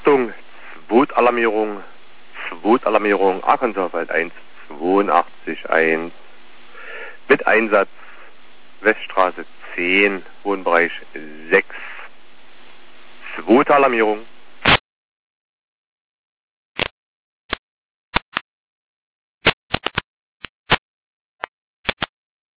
Achtung, Zwutalarmierung, Arkansaswald 1, 82.1, mit Einsatz Weststraße 10, Wohnbereich 6, Zwutalarmierung.